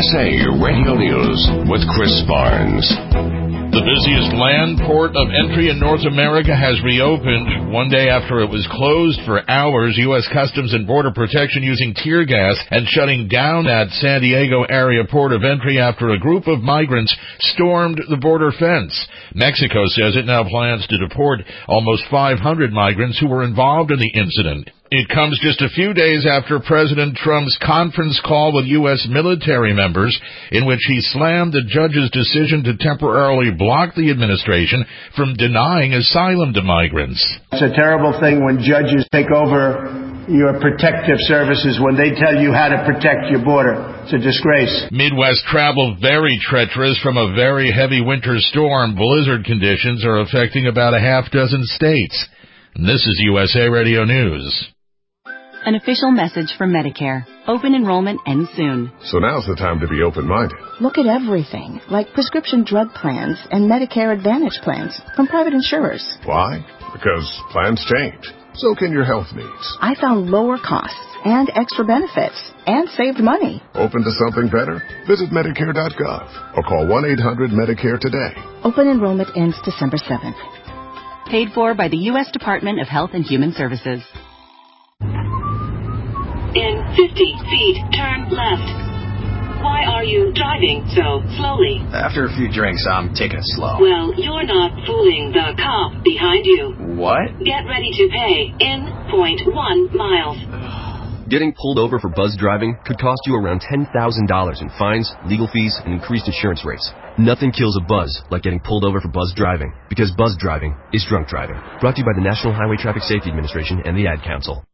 USA Radio News with Chris Barnes. The busiest land port of entry in North America has reopened. One day after it was closed for hours, U.S. Customs and Border Protection using tear gas and shutting down that San Diego area port of entry after a group of migrants stormed the border fence. Mexico says it now plans to deport almost 500 migrants who were involved in the incident. It comes just a few days after President Trump's conference call with U.S. military members, in which he slammed the judge's decision to temporarily block the administration from denying asylum to migrants. It's a terrible thing when judges take over your protective services, when they tell you how to protect your border. It's a disgrace. Midwest travel very treacherous from a very heavy winter storm. Blizzard conditions are affecting about a half dozen states. And this is USA Radio News. An official message from Medicare. Open enrollment ends soon. So now's the time to be open-minded. Look at everything, like prescription drug plans and Medicare Advantage plans from private insurers. Why? Because plans change. So can your health needs. I found lower costs and extra benefits and saved money. Open to something better? Visit Medicare.gov or call 1-800-MEDICARE today. Open enrollment ends December 7th. Paid for by the U.S. Department of Health and Human Services. In 50 feet, turn left. Why are you driving so slowly? After a few drinks, I'm taking it slow. Well, you're not fooling the cop behind you. What? Get ready to pay in 0.1 miles. Getting pulled over for buzz driving could cost you around $10,000 in fines, legal fees, and increased insurance rates. Nothing kills a buzz like getting pulled over for buzz driving, because buzz driving is drunk driving. Brought to you by the National Highway Traffic Safety Administration and the Ad Council.